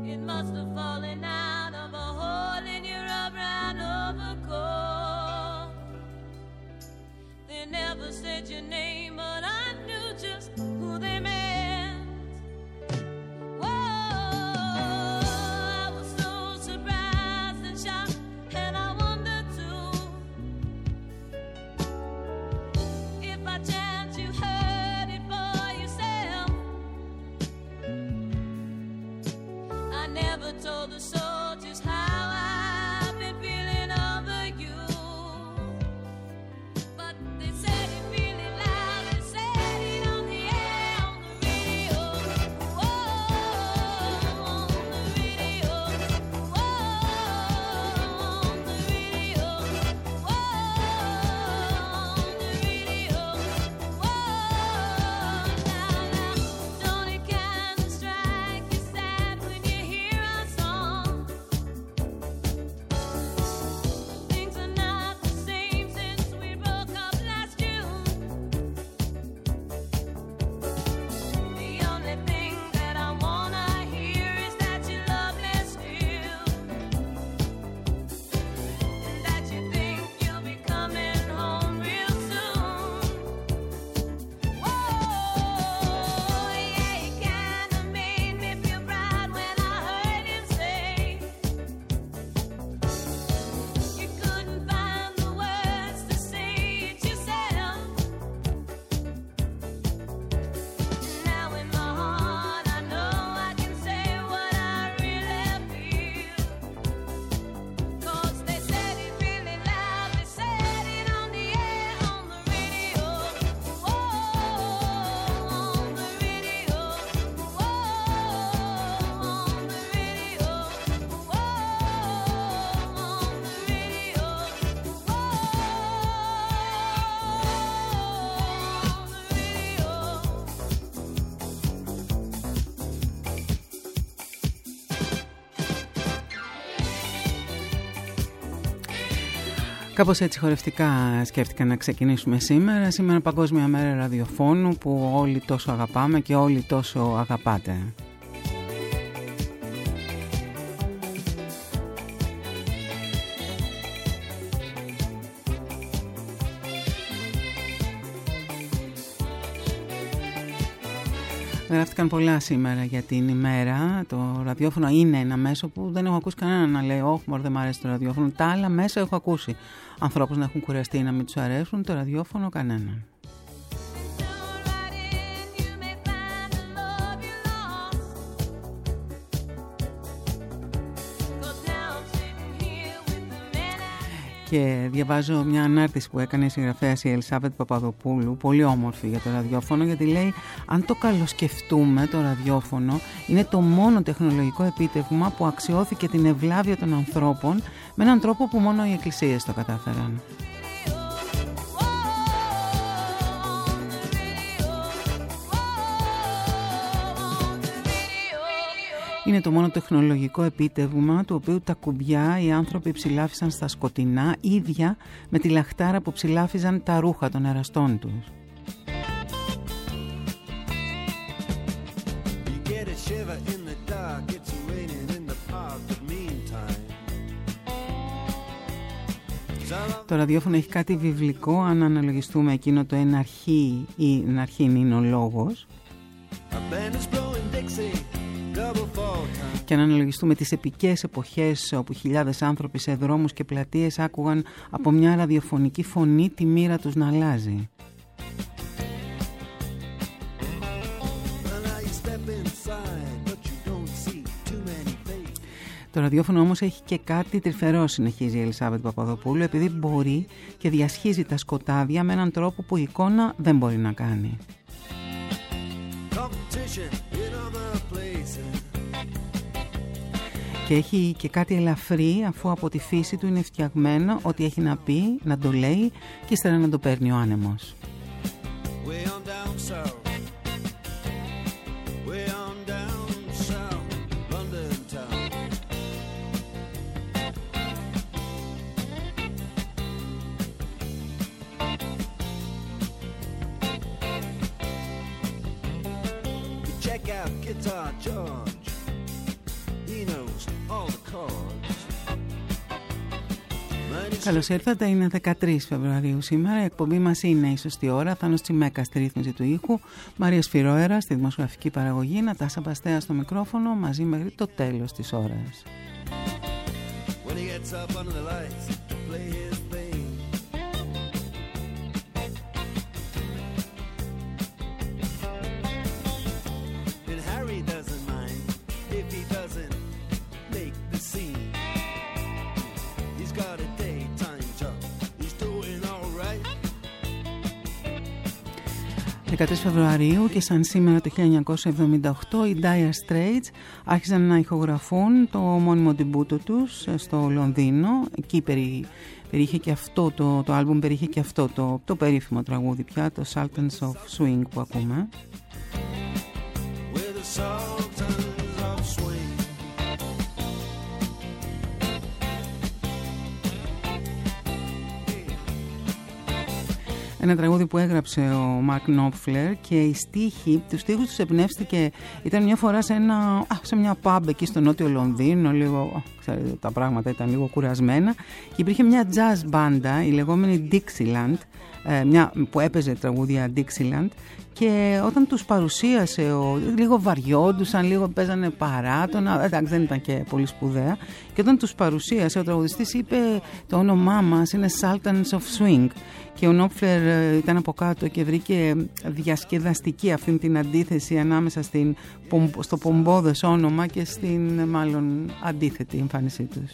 It must have fallen out of a hole in your brown overcoat. They never said your name, but I knew just who they meant. Whoa, I was so surprised and shocked, and I wondered too if by chance you heard it for yourself. I never told the soldiers how I've been feeling over you, but they said it really loud. They said it on the air, on the radio. Whoa, on the radio. Whoa, on the radio. Whoa, on the radio. Whoa, now, don't it kind of strike you sad when you hear our song? Things are not the same since we broke up last June. The only thing that I wanna hear is that you love me still, and that you think you'll be coming home real soon. Whoa, yeah, you kinda made me feel proud when I heard him say you couldn't find the words to say it yourself. Now in my heart I know I can say what I really feel, 'cause they said it really loud. They said it on the air, on the radio. Whoa, on the radio. Whoa, on the radio. Whoa, on the radio. Κάπως έτσι χορευτικά σκέφτηκα να ξεκινήσουμε σήμερα. Σήμερα Παγκόσμια Μέρα Ραδιοφώνου, που όλοι τόσο αγαπάμε και όλοι τόσο αγαπάτε. Γράφτηκαν πολλά σήμερα για την ημέρα. Το ραδιόφωνο είναι ένα μέσο που δεν έχω ακούσει κανέναν να λέει «Όχι, μωρέ, δεν μ' αρέσει το ραδιόφωνο». Τα άλλα μέσα έχω ακούσει ανθρώπους να έχουν κουραστεί να μην τους αρέσουν, το ραδιόφωνο κανέναν. Και διαβάζω μια ανάρτηση που έκανε η συγγραφέας η Ελισάβετ Παπαδοπούλου, πολύ όμορφη για το ραδιόφωνο, γιατί λέει: αν το καλοσκεφτούμε, το ραδιόφωνο είναι το μόνο τεχνολογικό επίτευγμα που αξιώθηκε την ευλάβεια των ανθρώπων με έναν τρόπο που μόνο οι εκκλησίες το κατάφεραν. Είναι το μόνο τεχνολογικό επίτευγμα του οποίου τα κουμπιά οι άνθρωποι ψηλάφισαν στα σκοτεινά, ίδια με τη λαχτάρα που ψηλάφιζαν τα ρούχα των εραστών τους. Το ραδιόφωνο έχει κάτι βιβλικό, αν αναλογιστούμε εκείνο το «εν αρχή» ή «εν αρχή είναι ο λόγος». Και αν αναλογιστούμε τις επικές εποχές όπου χιλιάδες άνθρωποι σε δρόμους και πλατείες άκουγαν από μια ραδιοφωνική φωνή τη μοίρα τους να αλλάζει. Το ραδιόφωνο όμως έχει και κάτι τρυφερό, συνεχίζει η Ελισάβετ Παπαδοπούλου, επειδή μπορεί και διασχίζει τα σκοτάδια με έναν τρόπο που η εικόνα δεν μπορεί να κάνει. Και έχει και κάτι ελαφρύ, αφού από τη φύση του είναι φτιαγμένο ότι έχει να πει, να το λέει και ύστερα να το παίρνει ο άνεμος. Καλώς ήρθατε, είναι 13 Φεβρουαρίου σήμερα. Η εκπομπή μας είναι η σωστή ώρα. Θάνος Τσιμέκα στη ρύθμιση του ήχου, Μαρία Σφυρόερα στη δημοσιογραφική παραγωγή, Νατάσα Μπαστέα στο μικρόφωνο, μαζί μέχρι το τέλος της ώρας. ...13 Φεβρουαρίου και σαν σήμερα το 1978 οι Dire Straits άρχισαν να ηχογραφούν το μόνιμο ντεμπούτο τους στο Λονδίνο. Εκεί περιείχε και αυτό το άλμπουμ, περιείχε και αυτό το περίφημο τραγούδι πια, το Sultans of Swing που ακούμε. Ένα τραγούδι που έγραψε ο Μαρκ Νόπφλερ και οι στίχοι, τους στίχους τους εμπνεύστηκε, ήταν μια φορά σε μια pub εκεί στο νότιο Λονδίνο, λίγο, ξέρετε, τα πράγματα ήταν λίγο κουρασμένα και υπήρχε μια jazz μπάντα, η λεγόμενη Dixieland, που έπαιζε τραγούδια Dixieland, και όταν τους παρουσίασε λίγο βαριόντουσαν, λίγο παίζανε παράτονα, εντάξει δεν ήταν και πολύ σπουδαία, και όταν τους παρουσίασε ο τραγουδιστής είπε το όνομά μας είναι Sultans of Swing, και ο Νόπφλερ ήταν από κάτω και βρήκε διασκεδαστική αυτήν την αντίθεση ανάμεσα στο πομπόδες όνομα και στην μάλλον αντίθετη εμφάνισή τους.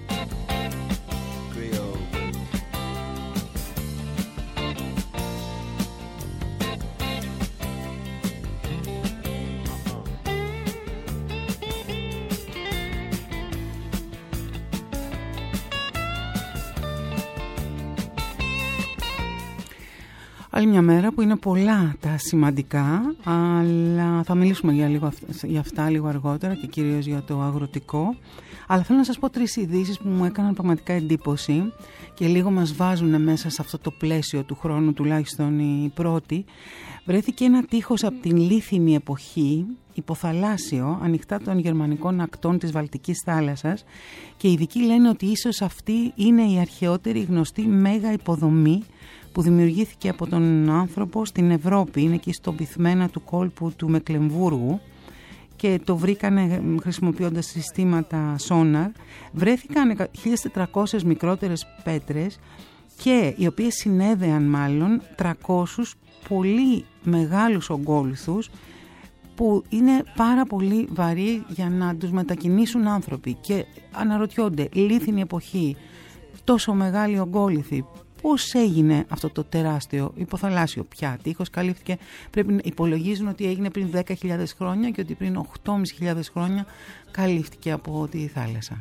Άλλη μια μέρα που είναι πολλά τα σημαντικά, αλλά θα μιλήσουμε για αυτά λίγο αργότερα και κυρίως για το αγροτικό. Αλλά θέλω να σας πω 3 ειδήσεις που μου έκαναν πραγματικά εντύπωση και λίγο μας βάζουν μέσα σε αυτό το πλαίσιο του χρόνου, τουλάχιστον η πρώτη. Βρέθηκε ένα τείχος από την λίθινη εποχή, υποθαλάσσιο, ανοιχτά των γερμανικών ακτών της Βαλτικής θάλασσας, και οι ειδικοί λένε ότι ίσως αυτή είναι η αρχαιότερη γνωστή μέγα υποδομή που δημιουργήθηκε από τον άνθρωπο στην Ευρώπη. Είναι εκεί στο πυθμένα του κόλπου του Μεκλεμβούργου και το βρήκανε χρησιμοποιώντας συστήματα σόναρ. Βρέθηκαν 1.400 μικρότερες πέτρες, και οι οποίες συνέδεαν μάλλον 300 πολύ μεγάλους ογκόλυθους που είναι πάρα πολύ βαρύ για να τους μετακινήσουν άνθρωποι, και αναρωτιόνται, λίθινη εποχή, τόσο μεγάλη ογκόλυθοι, πώς έγινε αυτό το τεράστιο υποθαλάσσιο πια τείχος, καλύφθηκε, υπολογίζουν ότι έγινε πριν 10.000 χρόνια και ότι πριν 8.500 χρόνια καλύφθηκε από τη θάλασσα.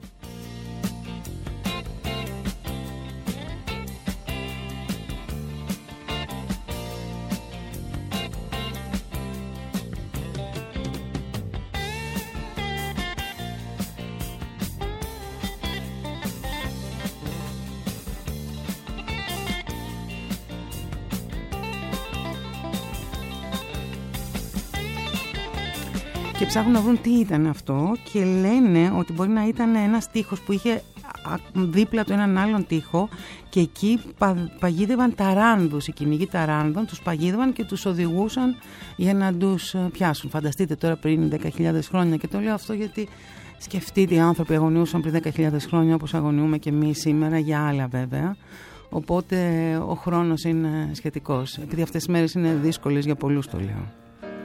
Και ψάχνουν να βρουν τι ήταν αυτό και λένε ότι μπορεί να ήταν ένας τείχος που είχε δίπλα του έναν άλλον τείχο, και εκεί παγίδευαν ταράνδους, οι κυνηγοί ταράνδων, τους παγίδευαν και τους οδηγούσαν για να τους πιάσουν. Φανταστείτε τώρα πριν 10.000 χρόνια, και το λέω αυτό γιατί σκεφτείτε, οι άνθρωποι αγωνιούσαν πριν 10.000 χρόνια όπως αγωνιούμε και εμείς σήμερα, για άλλα βέβαια. Οπότε ο χρόνος είναι σχετικός. Επειδή αυτές τις μέρες είναι δύσκολες για πολλούς, το λέω.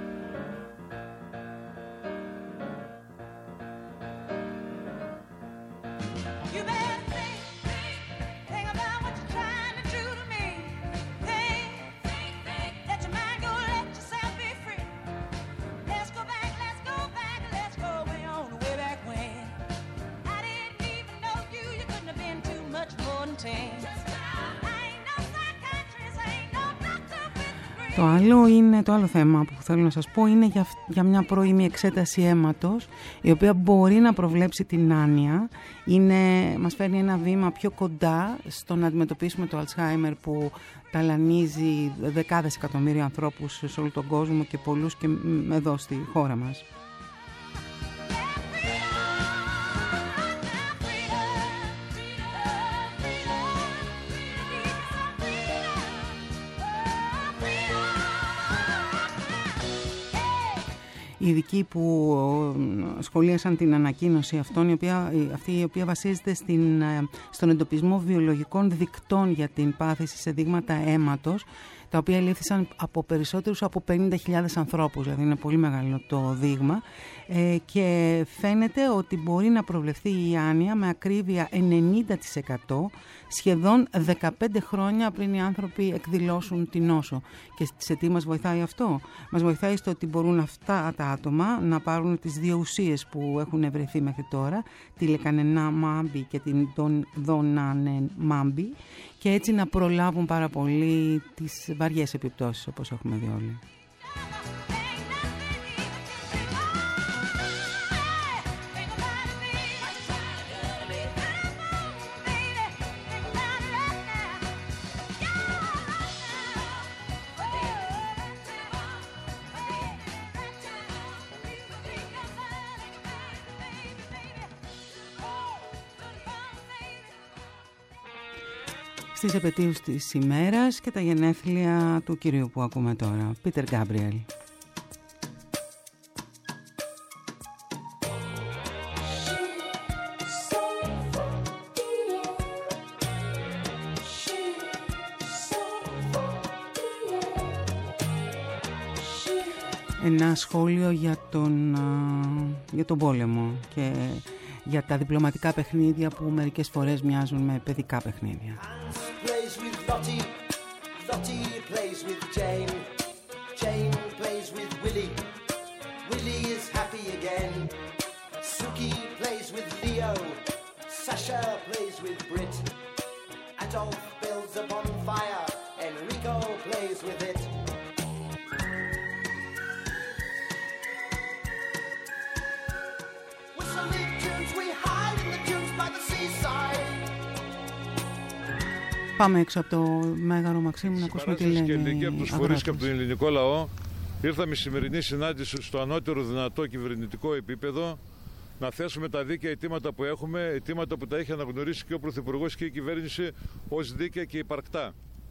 Το άλλο θέμα που θέλω να σας πω είναι για μια πρώιμη εξέταση αίματος, η οποία μπορεί να προβλέψει την άνοια. Μας φέρνει ένα βήμα πιο κοντά στο να αντιμετωπίσουμε το Αλτσχάιμερ, που ταλανίζει δεκάδες εκατομμύρια ανθρώπους σε όλο τον κόσμο και πολλούς και εδώ στη χώρα μας. οι ειδικοί που σχολίασαν την ανακοίνωση αυτή η οποία βασίζεται στον εντοπισμό βιολογικών δικτών για την πάθηση σε δείγματα αίματος, τα οποία ελήφθησαν από περισσότερους από 50.000 ανθρώπους, δηλαδή είναι πολύ μεγάλο το δείγμα, και φαίνεται ότι μπορεί να προβλεφθεί η άνοια με ακρίβεια 90%, σχεδόν 15 χρόνια πριν οι άνθρωποι εκδηλώσουν την νόσο. Και σε τι μας βοηθάει αυτό? Μας βοηθάει στο ότι μπορούν αυτά τα άτομα να πάρουν τις δύο ουσίες που έχουν ευρεθεί μέχρι τώρα, τη λεκανενμάμπη και την δονανενμάμπη, και έτσι να προλάβουν πάρα πολύ τις βαριές επιπτώσεις, όπως έχουμε δει όλοι. Στις επετείους της ημέρας και τα γενέθλια του κυρίου που ακούμε τώρα, Πίτερ Γκάμπριελ. Ένα σχόλιο για τον πόλεμο και για τα διπλωματικά παιχνίδια που μερικές φορές μοιάζουν με παιδικά παιχνίδια. Πάμε έξω από το Μέγαρο Μαξίμου να ακούσουμε τι λένε. Και από τους φορείς και από τον ελληνικό λαό ήρθαμε στη σημερινή συνάντηση στο ανώτερο δυνατό κυβερνητικό επίπεδο να θέσουμε τα δίκαια αιτήματα που έχουμε, αιτήματα που τα έχει αναγνωρίσει και ο Πρωθυπουργός και η κυβέρνηση ως δίκαια και υπαρκτά.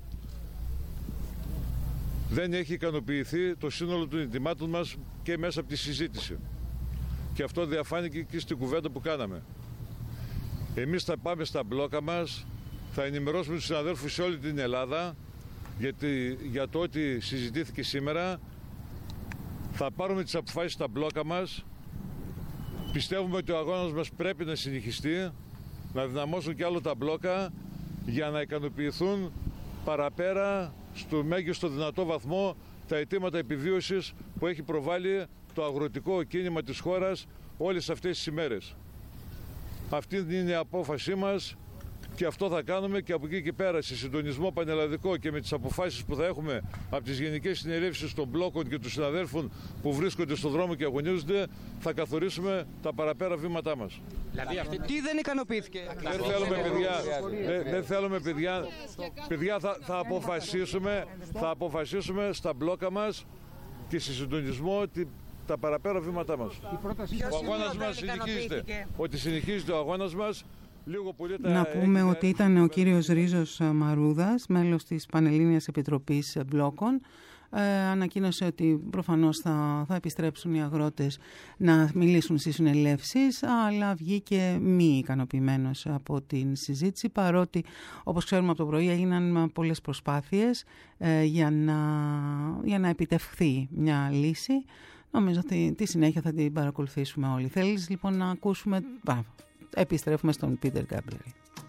Δεν έχει ικανοποιηθεί το σύνολο των αιτημάτων μας και μέσα από τη συζήτηση. Και αυτό διαφάνηκε και στην κουβέντα που κάναμε. Εμείς θα πάμε στα μπλόκα μας, θα ενημερώσουμε τους συναδέλφους σε όλη την Ελλάδα για το ότι συζητήθηκε σήμερα. Θα πάρουμε τις αποφάσεις στα μπλόκα μας. Πιστεύουμε ότι ο αγώνας μας πρέπει να συνεχιστεί, να δυναμώσουν κι άλλο τα μπλόκα για να ικανοποιηθούν παραπέρα στο μέγιστο δυνατό βαθμό τα αιτήματα επιβίωσης που έχει προβάλει το αγροτικό κίνημα της χώρας όλες αυτές τις ημέρες. Αυτή είναι η απόφασή μας και αυτό θα κάνουμε, και από εκεί και πέρα σε συντονισμό πανελλαδικό και με τις αποφάσεις που θα έχουμε από τις γενικές συνελεύσεις των μπλόκων και των συναδέλφων που βρίσκονται στον δρόμο και αγωνίζονται, θα καθορίσουμε τα παραπέρα βήματά μας. Δηλαδή αυτή τι δεν ικανοποιήθηκε? Δεν θέλουμε παιδιά. Παιδιά, θα αποφασίσουμε στα μπλόκα μας και σε συντονισμό τα παραπέρα βήματά μας. Ο αγώνας μας συνεχίζεται. Ότι συνεχίζεται ο αγώνας μας. Να πούμε ότι ήταν ο κύριος Ρίζος Μαρούδας, μέλος της Πανελλήνιας Επιτροπής Μπλόκων. Ανακοίνωσε ότι προφανώς θα επιστρέψουν οι αγρότες να μιλήσουν στις συνελεύσεις, αλλά βγήκε μη ικανοποιημένος από την συζήτηση, παρότι όπως ξέρουμε από το πρωί έγιναν πολλές προσπάθειες για να επιτευχθεί μια λύση. Νομίζω ότι τη συνέχεια θα την παρακολουθήσουμε όλοι. Θέλεις λοιπόν να ακούσουμε? Επιστρέφουμε στον Πίτερ Γκάμπριελ.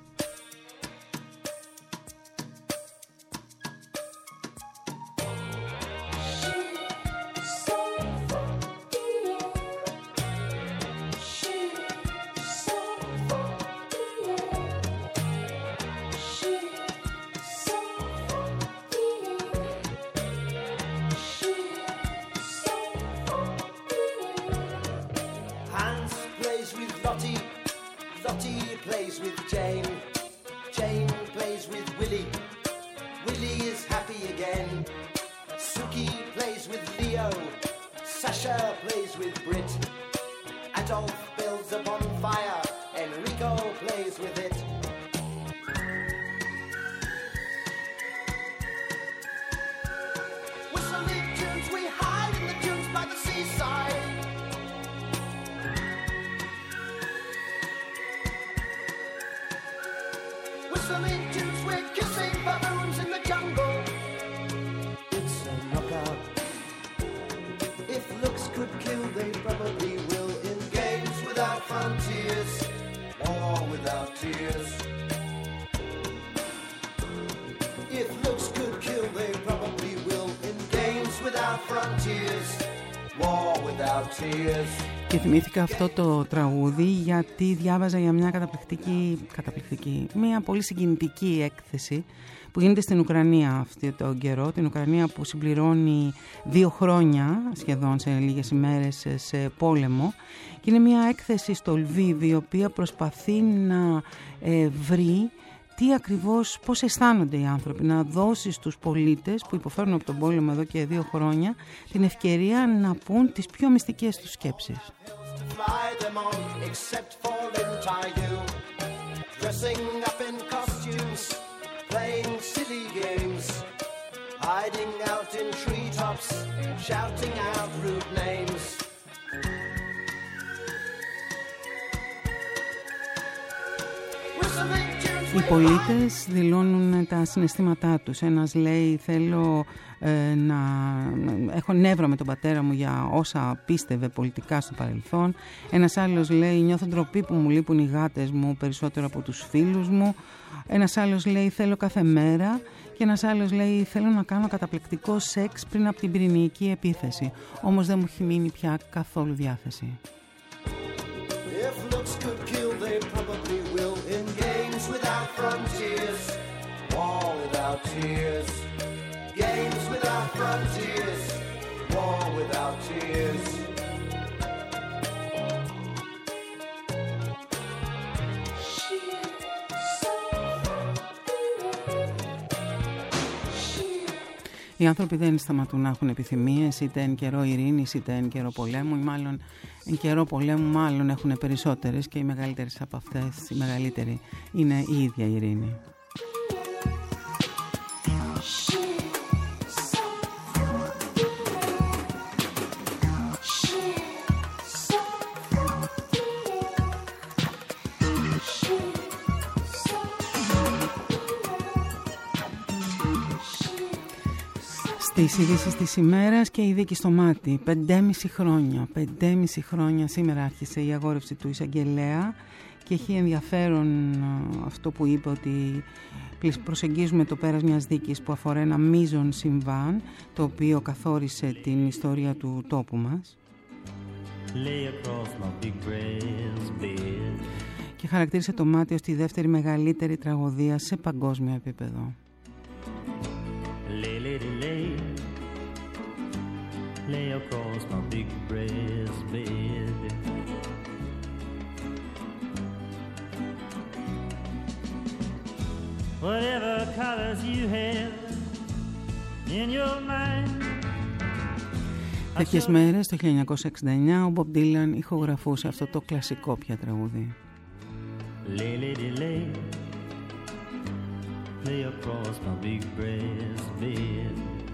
Lottie plays with Jane, Jane plays with Willie, Willie is happy again. Suki plays with Leo, Sasha plays with Brit, Adolf builds a bonfire, Enrico plays with it. With some big tunes we hide in the dunes by the seaside. Whistling tunes, we're kissing baboons in the jungle. It's a knockout. If looks could kill, they probably will. In games without frontiers, war without tears. If looks could kill, they probably will. In games without frontiers, war without tears. Και θυμήθηκα αυτό το τραγούδι γιατί διάβαζα για μια μια πολύ συγκινητική έκθεση που γίνεται στην Ουκρανία αυτή τον καιρό, την Ουκρανία που συμπληρώνει 2 χρόνια σχεδόν σε λίγες ημέρες σε πόλεμο, και είναι μια έκθεση στο Λβίβ η οποία προσπαθεί να βρει τι ακριβώς, πώς αισθάνονται οι άνθρωποι, να δώσει στους πολίτες που υποφέρουν από τον πόλεμο εδώ και 2 χρόνια την ευκαιρία να πούν τις πιο μυστικές τους σκέψεις. Οι πολίτες δηλώνουν τα συναισθήματά τους. Ένας λέει θέλω έχω νεύρο με τον πατέρα μου για όσα πίστευε πολιτικά στο παρελθόν. Ένας άλλος λέει νιώθω ντροπή που μου λείπουν οι γάτες μου περισσότερο από τους φίλους μου. Ένας άλλος λέει θέλω κάθε μέρα. Και ένας άλλος λέει θέλω να κάνω καταπληκτικό σεξ πριν από την πυρηνική επίθεση. Όμως δεν μου έχει μείνει πια καθόλου διάθεση. Without frontiers, war without tears. Games without frontiers, war without tears. Οι άνθρωποι δεν σταματούν να έχουν επιθυμίες, είτε εν καιρό ειρήνης, είτε εν καιρό πολέμου, ή μάλλον εν καιρό πολέμου μάλλον έχουν περισσότερες, και οι μεγαλύτερες από αυτές, η μεγαλύτερη είναι η ίδια η ειρήνη. Τις ειδήσεις της ημέρας και η δίκη στο μάτι. 5,5 χρόνια σήμερα άρχισε η αγόρευση του εισαγγελέα και έχει ενδιαφέρον αυτό που είπε, ότι προσεγγίζουμε το πέρας μιας δίκης που αφορά ένα μείζον συμβάν το οποίο καθόρισε την ιστορία του τόπου μας και χαρακτήρισε το μάτι ως τη δεύτερη μεγαλύτερη τραγωδία σε παγκόσμιο επίπεδο. Lay across my big breast bed. Whatever colors you have in your mind. Τέτοιες μέρες, το 1969, ο Bob Dylan ηχογραφούσε αυτό το κλασικό πια τραγούδι. Lay, lay across my big breast bed.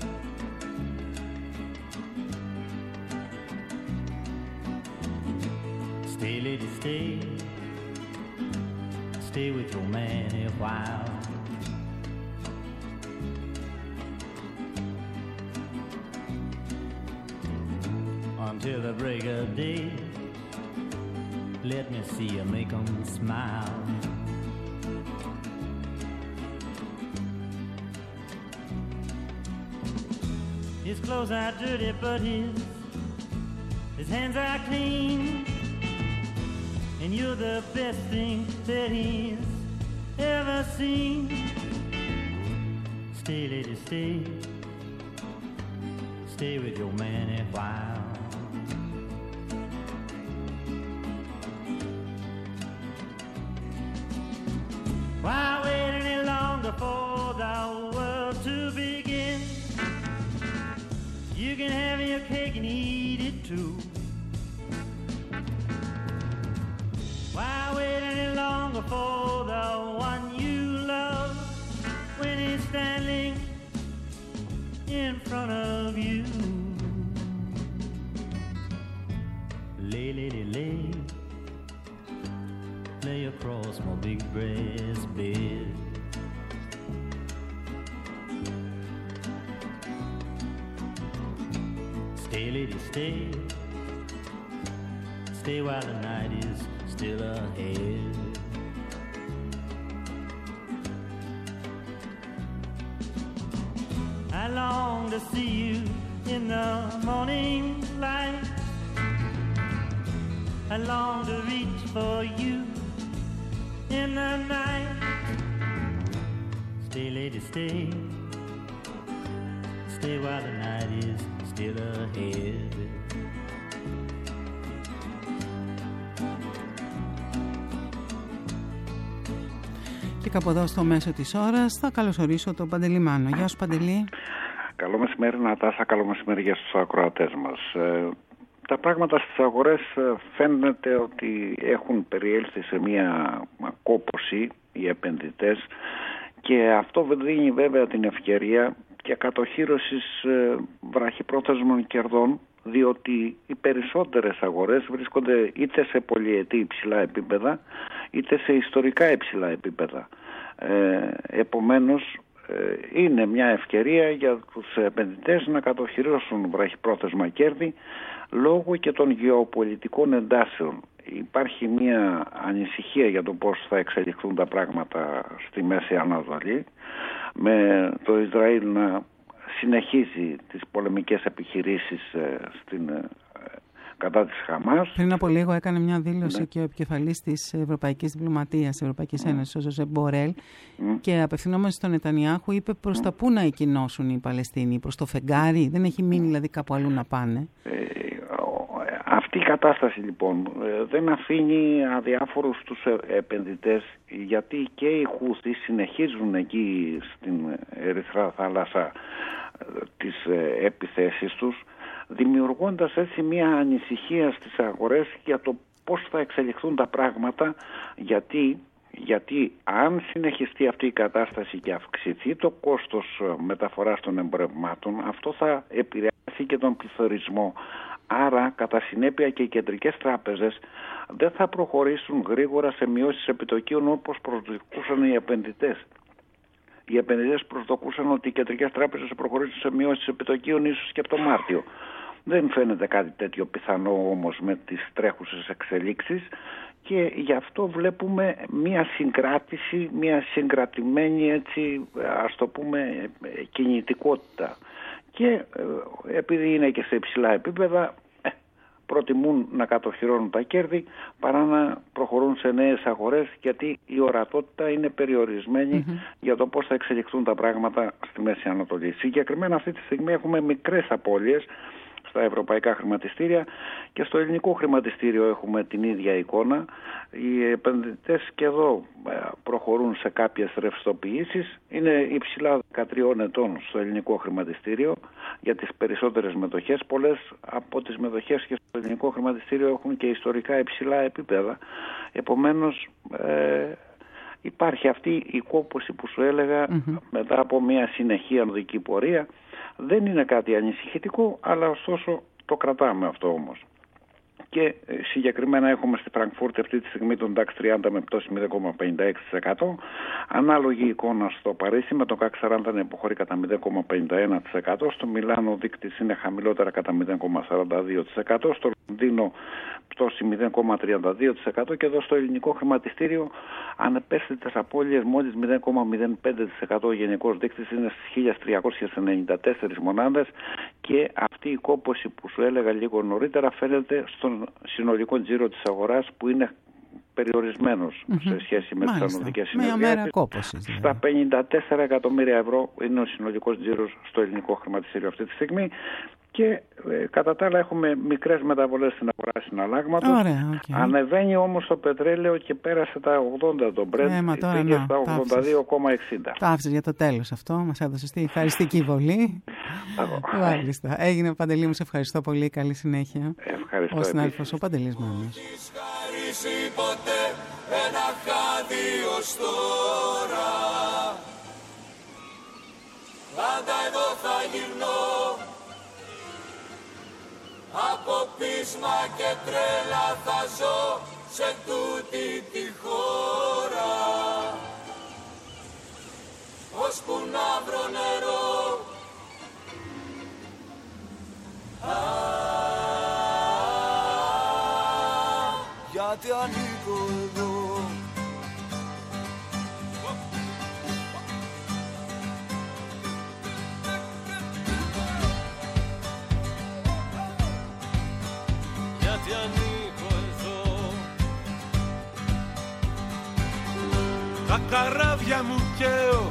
Stay, lady, stay with your man a while. Until the break of day, let me see you make 'em smile. His clothes are dirty, but his hands are clean. And you're the best thing that he's ever seen. Stay, lady, stay with your man a while. Why wait any longer for the world to begin? You can have your cake and eat it too. Why wait any longer for the one you love when he's standing in front of you? Lay, lady, lay across my big breast bed. lady, stay. Stay while the night is still ahead. I long to see you in the morning light. I long to reach for you in the night. Stay, lady, stay. Stay while the night is still ahead. Και κάπου εδώ στο μέσο της ώρας θα καλωσορίσω τον Παντελή Μάνο. Γεια σου, Παντελή. Καλό μεσημέρι, Νατάσα, καλό μεσημέρι για στους ακροατές μας. Τα πράγματα στις αγορές φαίνεται ότι έχουν περιέλθει σε μια κόπωση οι επενδυτές και αυτό δίνει βέβαια την ευκαιρία και κατοχύρωσης βραχυπρόθεσμων κερδών, διότι οι περισσότερες αγορές βρίσκονται είτε σε πολυετή υψηλά επίπεδα είτε σε ιστορικά υψηλά επίπεδα. Επομένως είναι μια ευκαιρία για τους επενδυτές να κατοχυρώσουν βραχυπρόθεσμα κέρδη λόγω και των γεωπολιτικών εντάσεων. Υπάρχει μια ανησυχία για το πώς θα εξελιχθούν τα πράγματα στη Μέση Ανατολή, με το Ισραήλ να συνεχίζει τις πολεμικές επιχειρήσεις κατά της Χαμάς. Πριν από λίγο έκανε μια δήλωση και ο επικεφαλής της Ευρωπαϊκής Διπλωματίας, της Ευρωπαϊκής Ένωσης, ο Ζωζέ Μπορέλ, και απευθυνόμενος στον Νετανιάχου είπε προς τα πού να εκκινώσουν οι Παλαιστίνοι, προς το φεγγάρι, δεν έχει μείνει δηλαδή κάπου αλλού να πάνε. Αυτή η κατάσταση λοιπόν δεν αφήνει αδιάφορους τους επενδυτές, γιατί και οι Χούθοι συνεχίζουν εκεί στην Ερυθρά Θάλασσα τις επιθέσεις τους, δημιουργώντας έτσι μια ανησυχία στις αγορές για το πώς θα εξελιχθούν τα πράγματα, γιατί αν συνεχιστεί αυτή η κατάσταση και αυξηθεί το κόστος μεταφοράς των εμπορευμάτων, αυτό θα επηρεάσει και τον πληθωρισμό. Άρα, κατά συνέπεια, και οι κεντρικές τράπεζες δεν θα προχωρήσουν γρήγορα σε μειώσεις επιτοκίων όπως προσδοκούσαν οι επενδυτές. Οι επενδυτές προσδοκούσαν ότι οι κεντρικές τράπεζες θα προχωρήσουν σε μειώσεις επιτοκίων ίσως και από το Μάρτιο. Δεν φαίνεται κάτι τέτοιο πιθανό όμως με τις τρέχουσες εξελίξεις και γι' αυτό βλέπουμε μια συγκράτηση, μια συγκρατημένη, έτσι ας το πούμε, κινητικότητα. Και επειδή είναι και σε υψηλά επίπεδα, προτιμούν να κατοχυρώνουν τα κέρδη παρά να προχωρούν σε νέες αγορές, γιατί η ορατότητα είναι περιορισμένη για το πώς θα εξελιχθούν τα πράγματα στη Μέση Ανατολή. Συγκεκριμένα αυτή τη στιγμή έχουμε μικρές απώλειες στα ευρωπαϊκά χρηματιστήρια και στο ελληνικό χρηματιστήριο έχουμε την ίδια εικόνα. Οι επενδυτές και εδώ προχωρούν σε κάποιες ρευστοποιήσεις. Είναι υψηλά 13 ετών στο ελληνικό χρηματιστήριο για τις περισσότερες μετοχές. Πολλές από τις μετοχές και στο ελληνικό χρηματιστήριο έχουν και ιστορικά υψηλά επίπεδα. Επομένως υπάρχει αυτή η κόπωση που σου έλεγα μετά από μια συνεχή ανωδική πορεία. Δεν είναι κάτι ανησυχητικό, αλλά ωστόσο το κρατάμε αυτό όμως. Και συγκεκριμένα έχουμε στη Φραγκφούρτη αυτή τη στιγμή τον DAX 30 με πτώση 0,56%. Ανάλογη εικόνα στο Παρίσι με το CAC 40 να υποχωρεί κατά 0,51%. Στο Μιλάνο ο δείκτης είναι χαμηλότερα κατά 0,42%. Στο Λονδίνο πτώση 0,32% και εδώ στο ελληνικό χρηματιστήριο ανεπαίσθητες απώλειες μόλις 0,05%. Ο γενικός δείκτης είναι στις 1.394 μονάδες και αυτή η κόπωση που σου έλεγα λίγο νωρίτερα φαίνεται στον συνολικό τζίρο της αγοράς που είναι περιορισμένος σε σχέση με τις ανωδικές συνεδριάσεις. Στα 54 εκατομμύρια ευρώ είναι ο συνολικός τζίρος στο ελληνικό χρηματιστήριο αυτή τη στιγμή. Και κατά τα άλλα έχουμε μικρές μεταβολές στην αγορά συναλλάγματος. Ανεβαίνει όμως το πετρέλαιο και πέρασε τα 80 το Brent, πήγε στα 82,60. Το άφησες για το τέλος αυτό, μας έδωσε στη χαριστική βολή. Μάλιστα. Έγινε ο Παντελή μου, σε ευχαριστώ πολύ, καλή συνέχεια. Ευχαριστώ. Ο συνάδελφος ο Παντελής Μάνος. Ποτέ ένα χάδι ως τώρα. Πάντα εδώ θα γυρνώ, από πείσμα και τρέλα θα ζω σε τούτη τη χώρα, ώσπου να βρω νερό. γιατί ανήκω εδώ. Γιατί ανήκω εδώ. Τα καράβια μου καίω,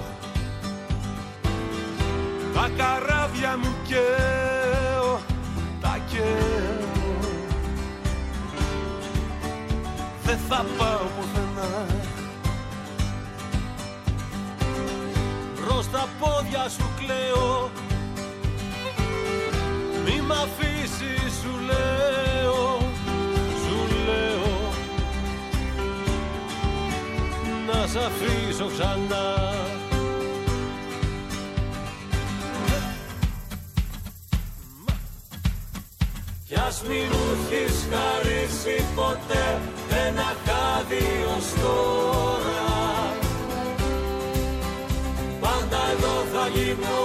τα καράβια μου καίω, τα καίω. Δεν θα πάω πουθενά. Προς τα πόδια σου κλαίω, μη μ' αφήσεις σου λέω, σου λέω, να σ' αφήσω ξανά. Κι ας μη μου έχεις χαρίσει ποτέ ένα χάδι ως τώρα, πάντα εδώ θα γυρνώ,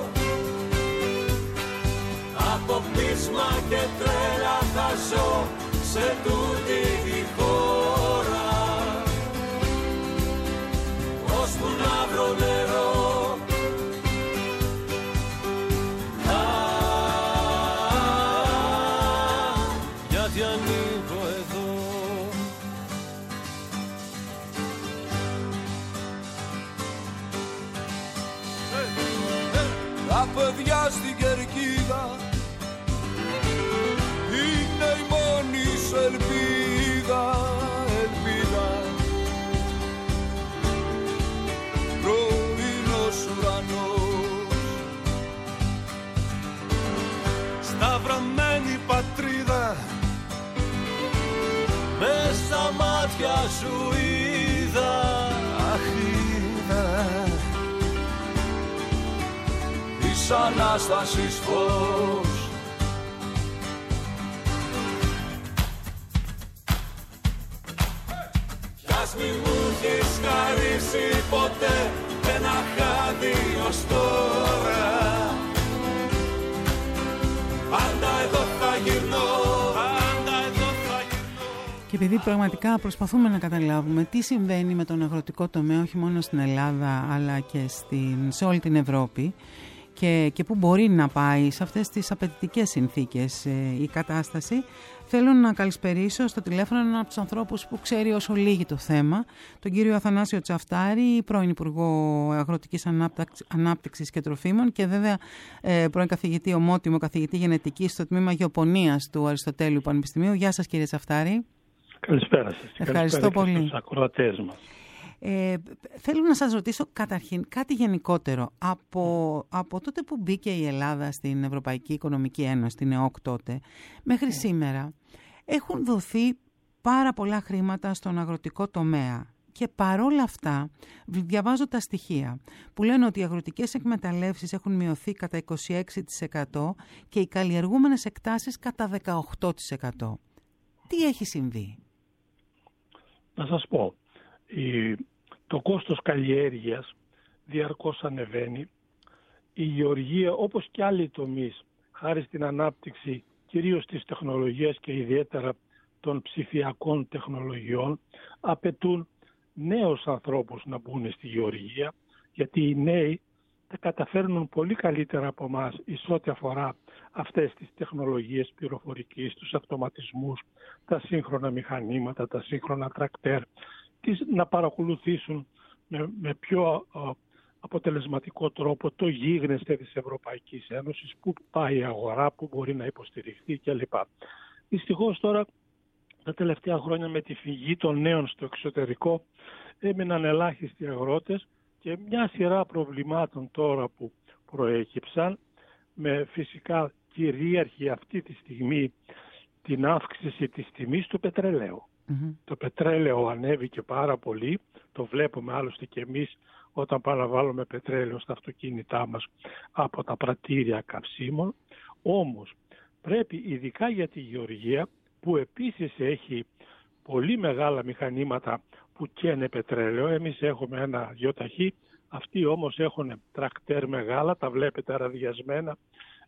από πείσμα και τρέλα θα ζω σε τούτη τη χώρα, ώσπου να βρω νερό. Γιατί ανήκω εδώ. Τα παιδιά στην κερκίδα είναι η μόνη σου ελπίδα, ελπίδα. Πρωινός ουρανός, σταυρωμένη πατρίδα, μες στα μάτια σου είδα, αχ, είδα της Ανάστασης φως. Κι ας μη μου έχεις χαρίσει ποτέ ένα χάδι ως τώρα, πάντα εδώ θα γυρνώ. Και επειδή πραγματικά προσπαθούμε να καταλάβουμε τι συμβαίνει με τον αγροτικό τομέα, όχι μόνο στην Ελλάδα αλλά και σε όλη την Ευρώπη, και που μπορεί να πάει σε αυτές τις απαιτητικές συνθήκες η κατάσταση, θέλω να καλησπερίσω στο τηλέφωνο έναν από τους ανθρώπους που ξέρει όσο λίγη το θέμα, τον κύριο Αθανάσιο Τσαφτάρη, πρώην Υπουργό Αγροτικής Ανάπτυξης και Τροφίμων και βέβαια πρώην καθηγητή, ομότιμο καθηγητή γενετικής στο τμήμα Γεωπονίας του Αριστοτέλειου Πανεπιστημίου. Γεια σας κύριε Τσαφτάρη. Καλησπέρα σας. Ευχαριστώ πολύ. Στους ακροατές μας. Θέλω να σας ρωτήσω καταρχήν κάτι γενικότερο. Από τότε που μπήκε η Ελλάδα στην Ευρωπαϊκή Οικονομική Ένωση, την ΕΟΚ τότε, μέχρι σήμερα έχουν δοθεί πάρα πολλά χρήματα στον αγροτικό τομέα. Και παρόλα αυτά, διαβάζω τα στοιχεία που λένε ότι οι αγροτικές εκμεταλλεύσεις έχουν μειωθεί κατά 26% και οι καλλιεργούμενες εκτάσεις κατά 18%. Τι έχει συμβεί? Να σας πω, το κόστος καλλιέργειας διαρκώς ανεβαίνει. Η γεωργία, όπως και άλλοι τομείς, χάρη στην ανάπτυξη κυρίως της τεχνολογίας και ιδιαίτερα των ψηφιακών τεχνολογιών, απαιτούν νέους ανθρώπους να μπουν στη γεωργία, γιατί οι νέοι τα καταφέρνουν πολύ καλύτερα από εμάς εις ό,τι αφορά αυτές τις τεχνολογίες πληροφορικής, τους αυτοματισμούς, τα σύγχρονα μηχανήματα, τα σύγχρονα τρακτέρ, να παρακολουθήσουν με πιο αποτελεσματικό τρόπο το γίγνεσθε της Ευρωπαϊκής Ένωσης, πού πάει η αγορά, πού μπορεί να υποστηριχθεί κλπ. Δυστυχώς τώρα τα τελευταία χρόνια με τη φυγή των νέων στο εξωτερικό έμειναν ελάχιστοι αγρότες και μια σειρά προβλημάτων τώρα που προέκυψαν, με φυσικά κυρίαρχη αυτή τη στιγμή την αύξηση της τιμής του πετρελαίου. Το πετρέλαιο ανέβηκε πάρα πολύ, το βλέπουμε άλλωστε και εμείς όταν παραβάλλουμε πετρέλαιο στα αυτοκίνητά μας από τα πρατήρια καυσίμων. Όμως πρέπει ειδικά για τη γεωργία, που επίσης έχει πολύ μεγάλα μηχανήματα που καίνε πετρέλαιο, εμείς έχουμε ένα γιοταχή, αυτοί όμως έχουν τρακτέρ μεγάλα, τα βλέπετε αραδιασμένα,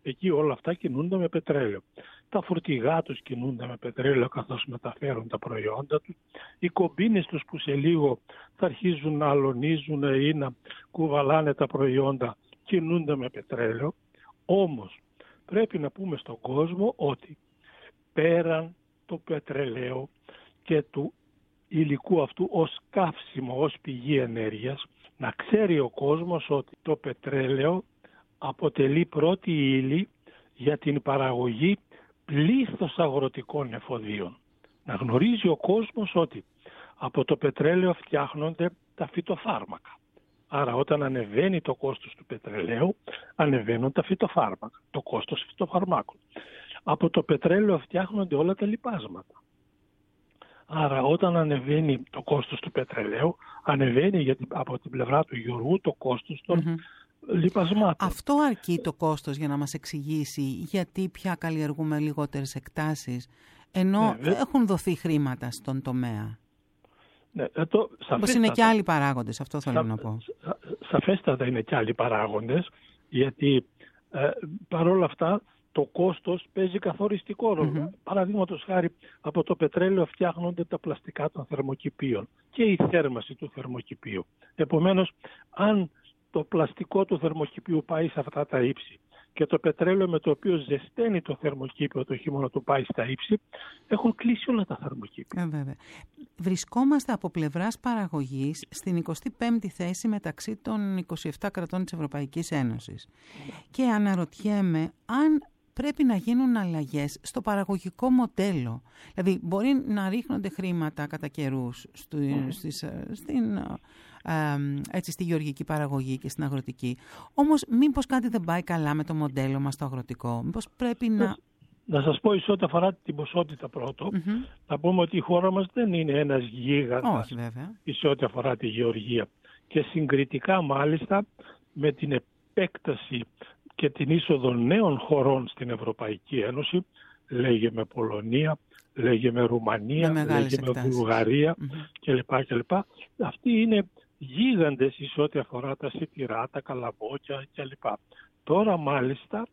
εκεί όλα αυτά κινούνται με πετρέλαιο. Τα φορτηγά τους κινούνται με πετρέλαιο καθώς μεταφέρουν τα προϊόντα τους. Οι κομπίνες τους που σε λίγο θα αρχίζουν να αλωνίζουν ή να κουβαλάνε τα προϊόντα κινούνται με πετρέλαιο. Όμως πρέπει να πούμε στον κόσμο ότι πέραν το πετρελαίου και του υλικού αυτού ως καύσιμο, ως πηγή ενέργειας, να ξέρει ο κόσμος ότι το πετρέλαιο αποτελεί πρώτη ύλη για την παραγωγή πλήθος αγροτικών εφοδίων. Να γνωρίζει ο κόσμος ότι από το πετρέλαιο φτιάχνονται τα φυτοφάρμακα. Άρα όταν ανεβαίνει το κόστος του πετρελαίου, ανεβαίνουν τα φυτοφάρμακα, το κόστος φυτοφαρμάκων. Από το πετρέλαιο φτιάχνονται όλα τα λιπάσματα. Άρα όταν ανεβαίνει το κόστος του πετρελαίου, ανεβαίνει από την πλευρά του γεωργού το κόστος των λιπασμάτων. Αυτό αρκεί το κόστος για να μας εξηγήσει γιατί πια καλλιεργούμε λιγότερες εκτάσεις, ενώ έχουν δοθεί χρήματα στον τομέα. Ναι, όπως είναι και άλλοι παράγοντες, αυτό θέλω να πω. Σαφέστατα είναι και άλλοι παράγοντες, γιατί παρόλα αυτά το κόστος παίζει καθοριστικό ρόλο. Παραδείγματος χάρη, από το πετρέλαιο φτιάχνονται τα πλαστικά των θερμοκηπίων και η θέρμανση του θερμοκηπίου. Επομένως, αν το πλαστικό του θερμοκηπίου πάει σε αυτά τα ύψη και το πετρέλαιο με το οποίο ζεσταίνει το θερμοκήπιο το χειμώνα του πάει στα ύψη, έχουν κλείσει όλα τα θερμοκήπια. Βέβαια. Βρισκόμαστε από πλευράς παραγωγής στην 25η θέση μεταξύ των 27 κρατών της Ευρωπαϊκής Ένωσης. Και αναρωτιέμαι αν πρέπει να γίνουν αλλαγές στο παραγωγικό μοντέλο. Δηλαδή, μπορεί να ρίχνονται χρήματα κατά καιρούς στη γεωργική παραγωγή και στην αγροτική. Όμως, μήπως κάτι δεν πάει καλά με το μοντέλο μας το αγροτικό? Μήπως πρέπει να σας πω σε ό,τι αφορά την ποσότητα πρώτο, να πούμε ότι η χώρα μας δεν είναι ένας γίγαντας σε ό,τι αφορά τη γεωργία. Και συγκριτικά μάλιστα με την επέκταση και την είσοδο νέων χωρών στην Ευρωπαϊκή Ένωση, λέγε με Πολωνία, λέγε με Ρουμανία, λέγε με Βουλγαρία κλπ. Αυτοί είναι γίγαντες σε ό,τι αφορά τα σιτηρά, τα καλαμπόκια κλπ. Τώρα μάλιστα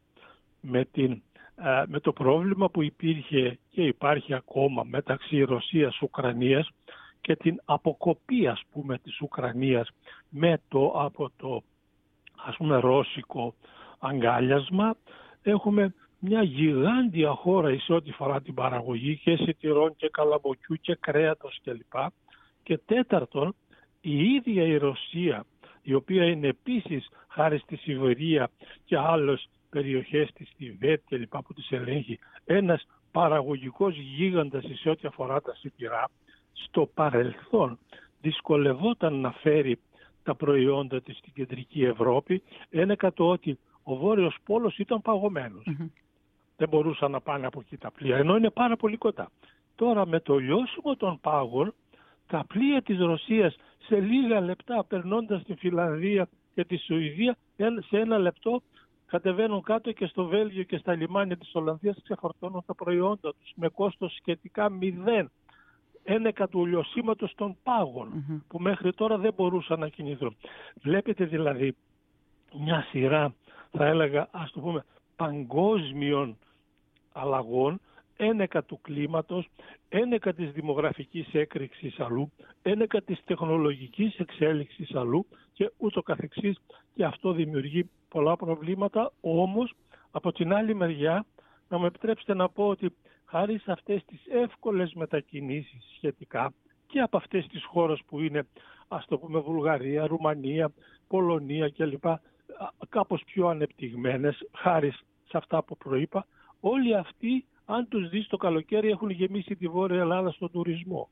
με το πρόβλημα που υπήρχε και υπάρχει ακόμα μεταξύ Ρωσίας-Ουκρανίας και την αποκοπή, ας πούμε, της Ουκρανίας από το ας πούμε ρώσικο αγκάλιασμα, έχουμε μια γιγάντια χώρα σε ό,τι φορά την παραγωγή και σιτηρών και καλαμποκιού και κρέατος κλπ. Και τέταρτον, η ίδια η Ρωσία, η οποία είναι επίσης χάρη στη Σιβηρία και άλλες περιοχές της Τιβέτ κλπ. Που τις ελέγχει, ένας παραγωγικός γίγαντας σε ό,τι αφορά τα σιτηρά, στο παρελθόν δυσκολευόταν να φέρει τα προϊόντα της στην κεντρική Ευρώπη, ένεκα το ότι ο Βόρειος Πόλος ήταν παγωμένος. Δεν μπορούσαν να πάνε από εκεί τα πλοία, ενώ είναι πάρα πολύ κοντά. Τώρα με το λιώσιμο των πάγων, τα πλοία της Ρωσίας σε λίγα λεπτά, περνώντας τη Φιλανδία και τη Σουηδία, σε ένα λεπτό κατεβαίνουν κάτω και στο Βέλγιο και στα λιμάνια της Ολλανδίας ξεφορτώνουν τα προϊόντα τους με κόστος σχετικά 0. Ένεκα του λιωσίματος των πάγων που μέχρι τώρα δεν μπορούσαν να κινηθούν. Βλέπετε δηλαδή μια σειρά, θα έλεγα, ας το πούμε, παγκόσμιων αλλαγών, ένεκα του κλίματος, ένεκα της δημογραφικής έκρηξης αλλού, ένεκα της τεχνολογικής εξέλιξης αλλού και ούτω καθεξής, και αυτό δημιουργεί πολλά προβλήματα. Όμως από την άλλη μεριά να μου επιτρέψετε να πω ότι χάρη σε αυτές τις εύκολες μετακινήσεις σχετικά και από αυτές τις χώρες που είναι, ας το πούμε, Βουλγαρία, Ρουμανία, Πολωνία κλπ, κάπως πιο ανεπτυγμένες, χάρη σε αυτά που προείπα, όλοι αυτοί, αν τους δεις το καλοκαίρι, έχουν γεμίσει τη Βόρεια Ελλάδα στον τουρισμό.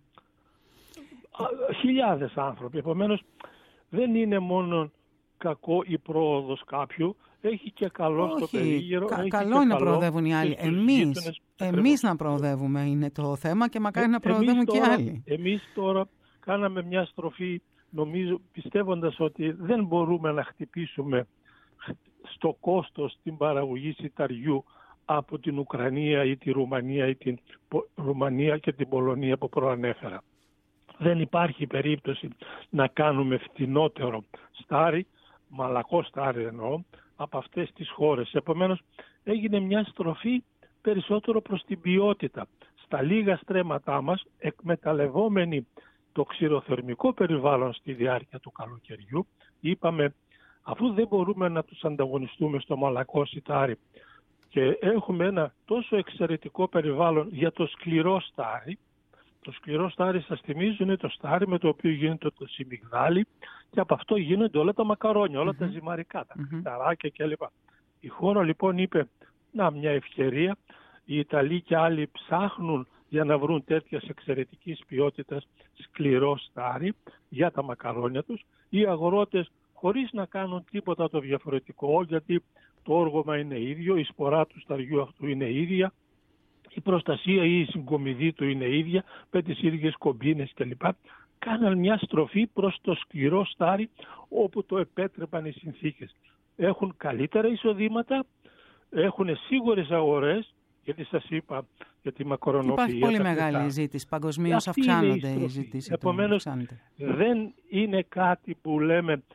Χιλιάδες άνθρωποι. Επομένως, δεν είναι μόνο κακό η πρόοδος κάποιου, έχει και καλό στο περίγυρο. Καλό είναι να προοδεύουν οι άλλοι. Εμείς να προοδεύουμε είναι το θέμα και μακάρι να προοδεύουν και άλλοι. Εμείς τώρα κάναμε μια στροφή, νομίζω, πιστεύοντας ότι δεν μπορούμε να χτυπήσουμε στο κόστος την παραγωγή σιταριού από την Ουκρανία ή τη Ρουμανία ή την Ρουμανία και την Πολωνία που προανέφερα. Δεν υπάρχει περίπτωση να κάνουμε φτηνότερο στάρι, μαλακό στάρι εννοώ, από αυτές τις χώρες. Επομένως έγινε μια στροφή περισσότερο προς την ποιότητα. Στα λίγα στρέμματά μας, εκμεταλλευόμενοι το ξηροθερμικό περιβάλλον στη διάρκεια του καλοκαιριού, είπαμε αφού δεν μπορούμε να τους ανταγωνιστούμε στο μαλακό σιτάρι και έχουμε ένα τόσο εξαιρετικό περιβάλλον για το σκληρό στάρι. Το σκληρό στάρι, σας θυμίζω, είναι το στάρι με το οποίο γίνεται το σιμιγδάλι και από αυτό γίνονται όλα τα μακαρόνια, όλα τα ζυμαρικά, τα κρυσταράκια κλπ. Η χώρα λοιπόν είπε, να μια ευκαιρία, οι Ιταλοί και άλλοι ψάχνουν για να βρουν τέτοιας εξαιρετικής ποιότητας σκληρό στάρι για τα μακαρόνια τους. Οι αγρότες χωρίς να κάνουν τίποτα το διαφορετικό, γιατί το όργωμα είναι ίδιο, η σπορά του σταριού αυτού είναι ίδια, η προστασία ή η συγκομιδή του είναι ίδια, με τις ίδιες κομπίνες κλπ. Κάναν μια στροφή προς το σκληρό στάρι όπου το επέτρεπαν οι συνθήκες. Έχουν καλύτερα εισοδήματα, έχουν σίγουρες αγορές, γιατί σας είπα για τη μακαρονοποιία. Υπάρχει πολύ μεγάλη ζήτηση, παγκοσμίως αυξάνονται οι ζητήσεις. Επομένως δεν είναι κάτι που λέμε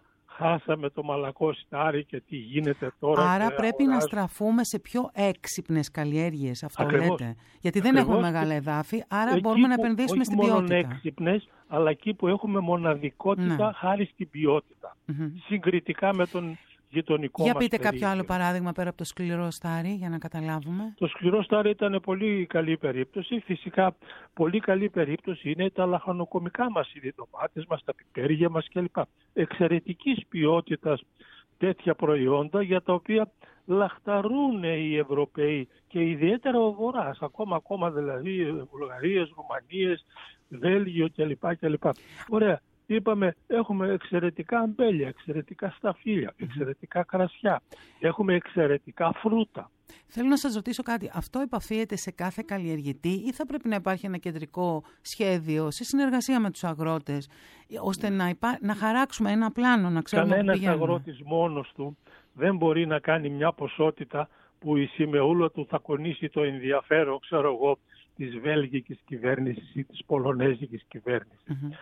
χάσαμε το μαλακό στάρι και τι γίνεται τώρα. Άρα πρέπει να στραφούμε σε πιο έξυπνες καλλιέργειες, αυτό Ακριβώς. λέτε. Γιατί δεν έχουμε μεγάλα εδάφη, άρα μπορούμε να επενδύσουμε στην ποιότητα. Όχι μόνο έξυπνες, αλλά εκεί που έχουμε μοναδικότητα χάρη στην ποιότητα. Συγκριτικά με τον γειτονικό μας. Για πείτε κάποιο άλλο παράδειγμα πέρα από το σκληρό στάρι, για να καταλάβουμε. Το σκληρό στάρι ήταν πολύ καλή περίπτωση. Φυσικά, πολύ καλή περίπτωση είναι τα λαχανοκομικά μας, οι ντομάτες μας, τα πιπέρια μας κλπ. Εξαιρετικής ποιότητας τέτοια προϊόντα για τα οποία λαχταρούν οι Ευρωπαίοι και ιδιαίτερα ο Βορράς, ακόμα δηλαδή Βουλγαρίες, Ρουμανίες, Βέλγιο κλπ. Ωραία. Είπαμε, έχουμε εξαιρετικά αμπέλια, εξαιρετικά σταφύλια, εξαιρετικά κρασιά, έχουμε εξαιρετικά φρούτα. Θέλω να σας ρωτήσω κάτι. Αυτό επαφίεται σε κάθε καλλιεργητή ή θα πρέπει να υπάρχει ένα κεντρικό σχέδιο σε συνεργασία με τους αγρότες, ώστε να χαράξουμε ένα πλάνο, να ξέρουμε πού πηγαίνουμε? Κανένας αγρότης μόνος του δεν μπορεί να κάνει μια ποσότητα που η σημεούλα του θα κονίσει το ενδιαφέρον, ξέρω εγώ, της βέλγικης κυβέρνησης ή της πολωνέζικης κυβέρνησης.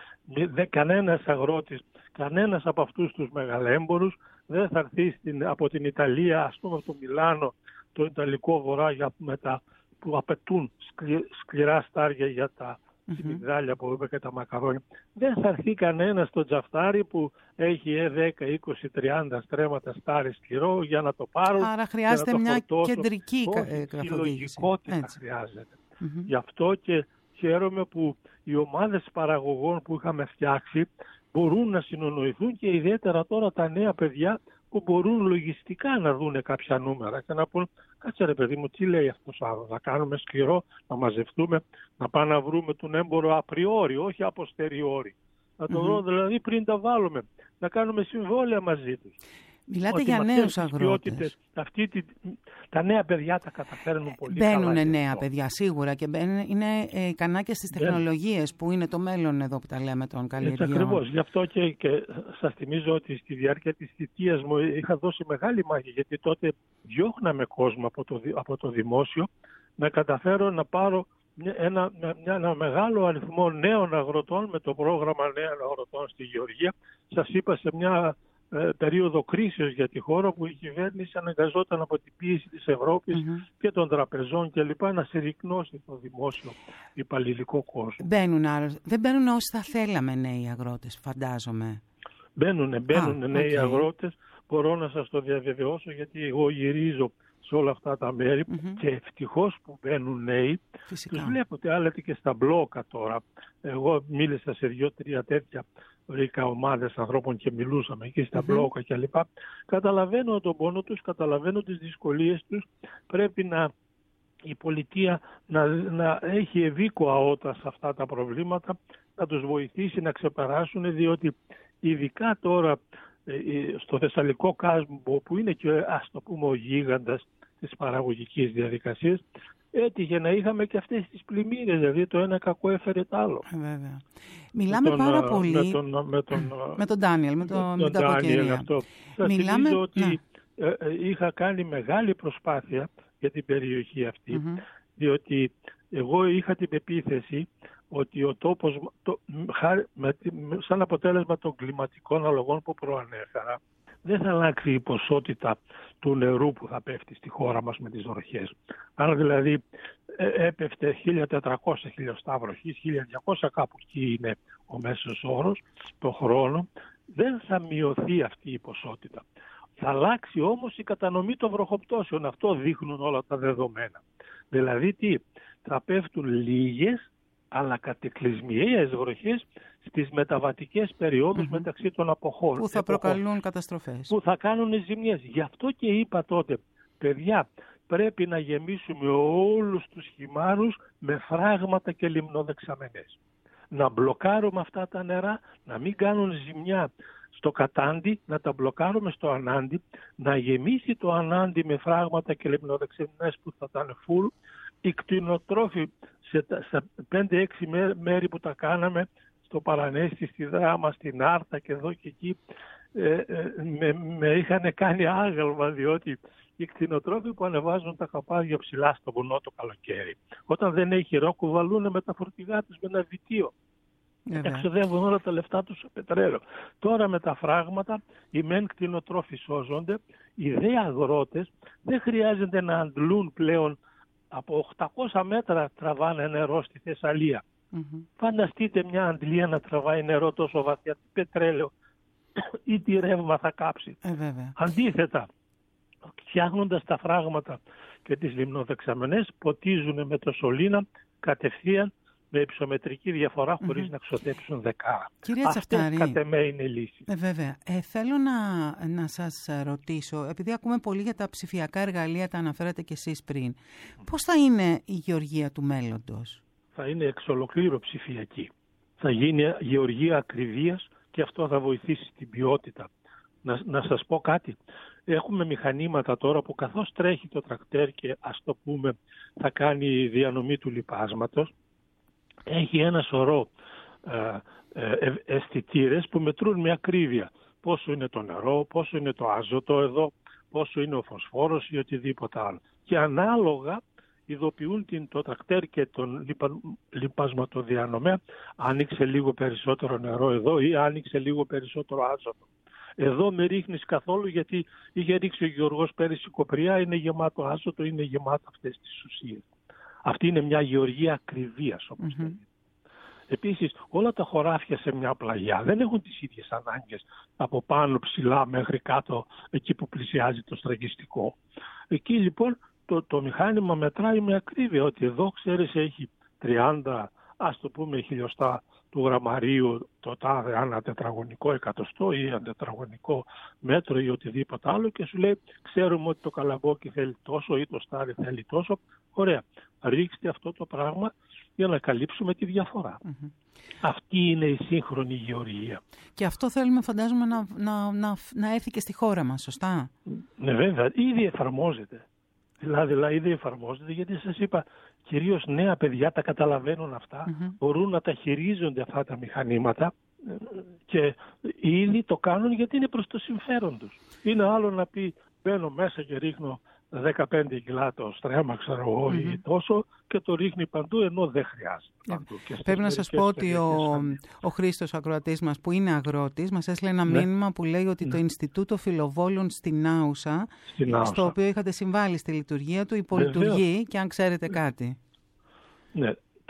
Κανένας αγρότης, κανένας από αυτούς τους μεγαλέμπορους δεν θα έρθει από την Ιταλία, ας πούμε από το Μιλάνο, το Ιταλικό Βορρά που απαιτούν σκληρά στάρια για τα μυγδάλια που είπε και τα μακαρόνια. Δεν θα έρθει κανένας στο Τζαφτάρι που έχει 10, 20, 30 στρέμματα στάρι σκληρό για να το πάρουν. Άρα χρειάζεται μια κεντρική καθοδήγηση. Συλλογικότητα χρειάζεται. Γι' αυτό και χαίρομαι που οι ομάδες παραγωγών που είχαμε φτιάξει μπορούν να συνονοηθούν και ιδιαίτερα τώρα τα νέα παιδιά που μπορούν λογιστικά να δούνε κάποια νούμερα και να πούν, κάτσε ρε παιδί μου, τι λέει αυτός άλλο, να κάνουμε σκληρό, να μαζευτούμε, να πάμε να βρούμε τον έμπορο απριόρι, όχι αποστεριόρι. Να το δω δηλαδή πριν τα βάλουμε, να κάνουμε συμβόλαια μαζί τους. Μιλάτε για νέους αγρότες. Τα νέα παιδιά τα καταφέρνουν πολύ καλά. Μπαίνουν νέα παιδιά σίγουρα και είναι ικανά και στις τεχνολογίες που είναι το μέλλον εδώ που τα λέμε των καλλιεργειών. Ακριβώς. Γι' αυτό και σας θυμίζω ότι στη διάρκεια της θητείας μου είχα δώσει μεγάλη μάχη, γιατί τότε διώχναμε κόσμο από το δημόσιο να καταφέρω να πάρω ένα μεγάλο αριθμό νέων αγροτών με το πρόγραμμα νέων αγροτών στη Γεωργία. Σας είπα σε μια περίοδο κρίσεως για τη χώρα που η κυβέρνηση αναγκαζόταν από την πίεση της Ευρώπης και των τραπεζών και λοιπά να συρρυκνώσει το δημόσιο υπαλληλικό κόσμο. Δεν μπαίνουν όσοι θα θέλαμε νέοι αγρότες, φαντάζομαι. Μπαίνουν νέοι αγρότες, μπορώ να σας το διαβεβαιώσω γιατί εγώ γυρίζω σε όλα αυτά τα μέρη και ευτυχώς που μπαίνουν νέοι. Τους βλέπετε άλλα και στα μπλόκα τώρα. Εγώ μίλησα σε 2-3 τέτοια βρήκα ομάδες ανθρώπων και μιλούσαμε εκεί στα μπλόκα κλπ. Καταλαβαίνω τον πόνο τους, καταλαβαίνω τις δυσκολίες τους. Πρέπει η πολιτεία να έχει ευήκοα ότα σε αυτά τα προβλήματα, να τους βοηθήσει να ξεπεράσουν, διότι ειδικά τώρα στο Θεσσαλικό Κάσμο που είναι και ας το πούμε ο γίγαντας της παραγωγικής διαδικασίας, έτυχε να είχαμε και αυτές τις πλημμύρες, δηλαδή το ένα κακό έφερε το άλλο. Βέβαια. Μιλάμε πάρα πολύ με τον Ντάνιελ, με την κακοκαιρία. Σας θυμίζω ότι είχα κάνει μεγάλη προσπάθεια για την περιοχή αυτή, διότι εγώ είχα την πεποίθηση ότι ο τόπος, σαν αποτέλεσμα των κλιματικών αλλαγών που προανέφερα, δεν θα αλλάξει η ποσότητα του νερού που θα πέφτει στη χώρα μας με τις βροχές. Αν δηλαδή έπεφτε 1.400 χιλιοστά βροχής, 1.200 κάπου εκεί είναι ο μέσος όρος το χρόνο, δεν θα μειωθεί αυτή η ποσότητα. Θα αλλάξει όμως η κατανομή των βροχοπτώσεων. Αυτό δείχνουν όλα τα δεδομένα. Δηλαδή τι, θα πέφτουν λίγες αλλά κατεκλυσμιαίες βροχές στις μεταβατικές περιόδους μεταξύ των αποχών. Που θα προκαλούν καταστροφές. Που θα κάνουν ζημιές. Γι' αυτό και είπα τότε, παιδιά, πρέπει να γεμίσουμε όλους τους χυμάρους με φράγματα και λιμνοδεξαμενές. Να μπλοκάρουμε αυτά τα νερά, να μην κάνουν ζημιά στο κατάντι, να τα μπλοκάρουμε στο ανάντι, να γεμίσει το ανάντι με φράγματα και λιμνοδεξαμενές που θα ήταν full. Οι κτηνοτρόφοι σε 5-6 μέρη που τα κάναμε, στο Παρανέστη, στη Δράμα, στην Άρτα και εδώ και εκεί, με είχαν κάνει άγαλμα, διότι οι κτηνοτρόφοι που ανεβάζουν τα καπάδια ψηλά στο βουνό το καλοκαίρι, όταν δεν έχει ρόκου, βαλούν με τα φορτηγά τους με ένα βιτίο. Εξοδεύουν όλα τα λεφτά τους σε πετρέλαιο. Τώρα με τα φράγματα οι μεν κτηνοτρόφοι σώζονται, οι δε αγρότες δεν χρειάζεται να αντλούν πλέον. Από 800 μέτρα τραβάνε νερό στη Θεσσαλία. Φανταστείτε μια αντλία να τραβάει νερό τόσο βαθιά, τι πετρέλαιο ή τι ρεύμα θα κάψει. Αντίθετα, φτιάχνοντας τα φράγματα και τις λιμνοδεξαμενές, ποτίζουν με το σωλήνα κατευθείαν με υψομετρική διαφορά χωρίς να ξοδέψουν δεκάρα. Αυτή κατ' εμέ είναι η λύση. Βέβαια. Θέλω να σας ρωτήσω, επειδή ακούμε πολύ για τα ψηφιακά εργαλεία, τα αναφέρατε και εσείς πριν, πώς θα είναι η γεωργία του μέλλοντος? Θα είναι εξ ολοκλήρου ψηφιακή. Θα γίνει γεωργία ακριβίας και αυτό θα βοηθήσει την ποιότητα. Να σας πω κάτι. Έχουμε μηχανήματα τώρα που καθώς τρέχει το τρακτέρ και ας το πούμε θα κάνει διανομή του λιπάσματος, έχει ένα σωρό αισθητήρες που μετρούν με ακρίβεια πόσο είναι το νερό, πόσο είναι το άζωτο εδώ, πόσο είναι ο φωσφόρος ή οτιδήποτε άλλο. Και ανάλογα ειδοποιούν το τρακτέρ και τον λιπασματοδιανομέα, άνοιξε λίγο περισσότερο νερό εδώ ή άνοιξε λίγο περισσότερο άζωτο. Εδώ με ρίχνεις καθόλου, γιατί είχε ρίξει ο Γιώργος πέρυσι κοπριά, είναι γεμάτο άζωτο, είναι γεμάτο αυτές τις ουσίες. Αυτή είναι μια γεωργία ακριβίας, όπως λέγεται. Επίσης, όλα τα χωράφια σε μια πλαγιά δεν έχουν τις ίδιες ανάγκες από πάνω ψηλά μέχρι κάτω, εκεί που πλησιάζει το στραγγιστικό. Εκεί λοιπόν το μηχάνημα μετράει με ακρίβεια, ότι εδώ ξέρεις έχει 30, ας το πούμε, χιλιοστά του γραμμαρίου το τάδε ανά τετραγωνικό εκατοστό ή ένα τετραγωνικό μέτρο ή οτιδήποτε άλλο, και σου λέει ξέρουμε ότι το καλαμπόκι θέλει τόσο ή το στάρι θέλει τόσο. Ωραία, ρίξτε αυτό το πράγμα για να καλύψουμε τη διαφορά. Αυτή είναι η σύγχρονη γεωργία. Και αυτό θέλουμε, φαντάζομαι, να έρθει και στη χώρα μας, σωστά? Ναι, βέβαια, ήδη εφαρμόζεται. Δηλαδή ήδη εφαρμόζεται, γιατί σας είπα, κυρίως νέα παιδιά τα καταλαβαίνουν αυτά, μπορούν να τα χειρίζονται αυτά τα μηχανήματα και ήδη το κάνουν γιατί είναι προς το συμφέρον τους. Είναι άλλο να πει μπαίνω μέσα και ρίχνω 15 κιλά το στρέμμα, ξέρω εγώ, ή τόσο, και το ρίχνει παντού, ενώ δεν χρειάζεται παντού. Πρέπει να σας πω ότι ο Χρήστος, ο ακροατής μας, που είναι αγρότης, μας έστειλε ένα μήνυμα που λέει ότι το Ινστιτούτο Φιλοβόλων στην Άουσα, στο οποίο είχατε συμβάλει στη λειτουργία του, υπολειτουργεί, και αν ξέρετε κάτι. Ναι.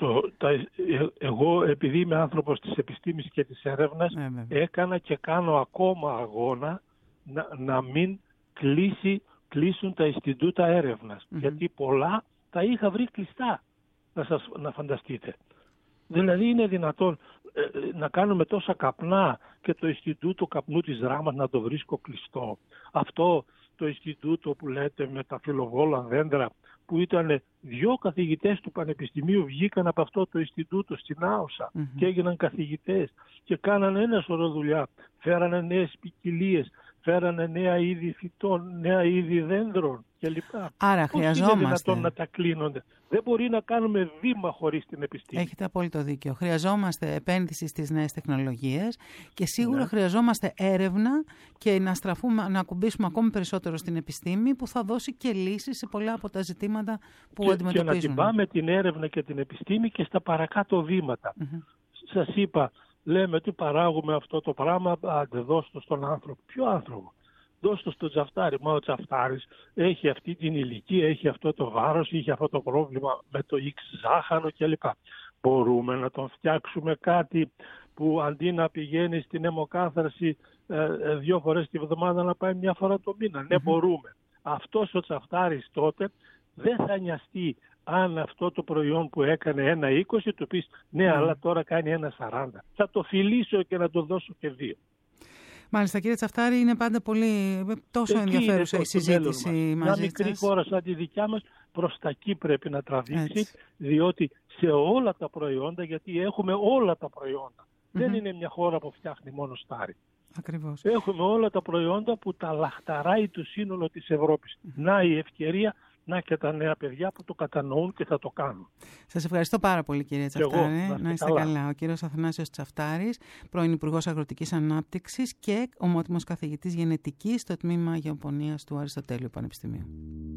Εγώ, επειδή είμαι άνθρωπος της επιστήμης και της έρευνας, έκανα και κάνω ακόμα αγώνα να μην κλείσουν τα Ινστιτούτα έρευνας. Γιατί πολλά τα είχα βρει κλειστά, να φανταστείτε. Δηλαδή είναι δυνατόν να κάνουμε τόσα καπνά και το Ινστιτούτο Καπνού της Δράμας να το βρίσκω κλειστό. Αυτό το Ινστιτούτο που λέτε με τα φιλοβόλα δέντρα, που ήταν 2 καθηγητές του Πανεπιστημίου, βγήκαν από αυτό το Ινστιτούτο στην Άουσα και έγιναν καθηγητές και κάνανε ένα σωρό δουλειά. Φέρανε νέες ποικιλίες, φέρανε νέα είδη φυτών, νέα είδη δέντρων κλπ. Άρα χρειαζόμαστε. Είναι δυνατόν να τα κλείνονται? Δεν μπορεί να κάνουμε βήμα χωρίς την επιστήμη. Έχετε απόλυτο δίκιο. Χρειαζόμαστε επένδυση στις νέες τεχνολογίες και σίγουρα χρειαζόμαστε έρευνα και να ακουμπήσουμε ακόμη περισσότερο στην επιστήμη, που θα δώσει και λύσεις σε πολλά από τα ζητήματα που αντιμετωπίζουν. Και να την πάμε την έρευνα και την επιστήμη και στα παρακάτω βήματα. Σας είπα, λέμε ότι παράγουμε αυτό το πράγμα, άντε δώστο στον άνθρωπο. Ποιο άνθρωπο? δώσ' το στο Τζαφτάρη. Μα ο Τζαφτάρης έχει αυτή την ηλικία, έχει αυτό το βάρος, είχε αυτό το πρόβλημα με το ζάχαρο κλπ. Μπορούμε να τον φτιάξουμε κάτι που αντί να πηγαίνει στην αιμοκάθαρση 2 φορές τη βδομάδα να πάει 1 φορά το μήνα? Ναι, μπορούμε. Αυτός ο Τσαφτάρης τότε δεν θα νοιαστεί αν αυτό το προϊόν που έκανε 1,20 του πεις ναι, αλλά τώρα κάνει 1,40. Θα το φιλήσω και να το δώσω και 2. Μάλιστα, κύριε Τσαφτάρη, είναι πάντα τόσο ενδιαφέρουσα η συζήτηση μαζί σας. Μια μικρή χώρα σαν τη δικιά μας προς τα εκεί πρέπει να τραβήξει, διότι σε όλα τα προϊόντα, γιατί έχουμε όλα τα προϊόντα. Δεν είναι μια χώρα που φτιάχνει μόνο στάρι. Ακριβώς. Έχουμε όλα τα προϊόντα που τα λαχταράει το σύνολο της Ευρώπης. Να η ευκαιρία, να και τα νέα παιδιά που το κατανοούν και θα το κάνουν. Σας ευχαριστώ πάρα πολύ, κύριε Τσαφτάρη. Να είστε καλά. Ο κύριος Αθανάσιος Τσαφτάρης, πρώην Υπουργός Αγροτικής Ανάπτυξης και ομότιμος καθηγητής γενετικής στο τμήμα Γεωπονίας του Αριστοτέλειου Πανεπιστημίου.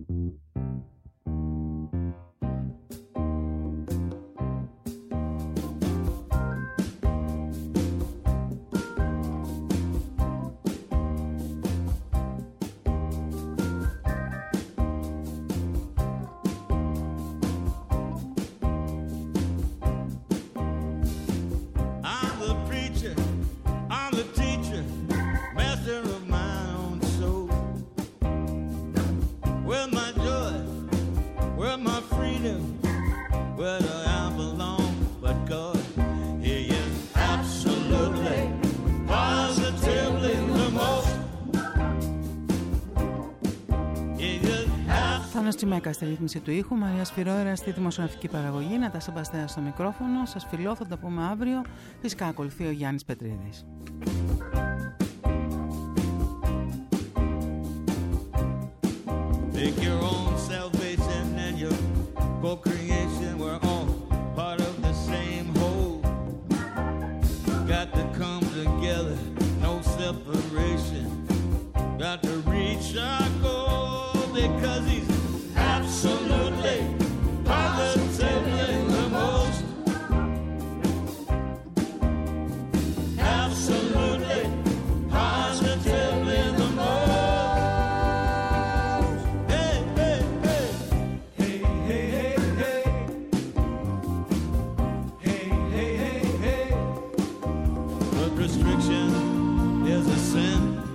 Τσιμέκα στη ρύθμιση του ήχου, Μαρία Σπυρόερα στη δημοσιογραφική παραγωγή, Νατάσα Μπαστέα στο μικρόφωνο. Σας φιλώ, θα τα πούμε αύριο. Φυσικά ακολουθεί ο Γιάννης Πετρίδης. Make your own salvation and your co-creation. We're all part of the same whole. Got to come together, no separation. Got to reach our goal because he's absolutely, positively the most. Absolutely, positively the most. Hey, hey, hey. Hey, hey, hey, hey. Hey, hey, hey, hey. But restriction is a sin.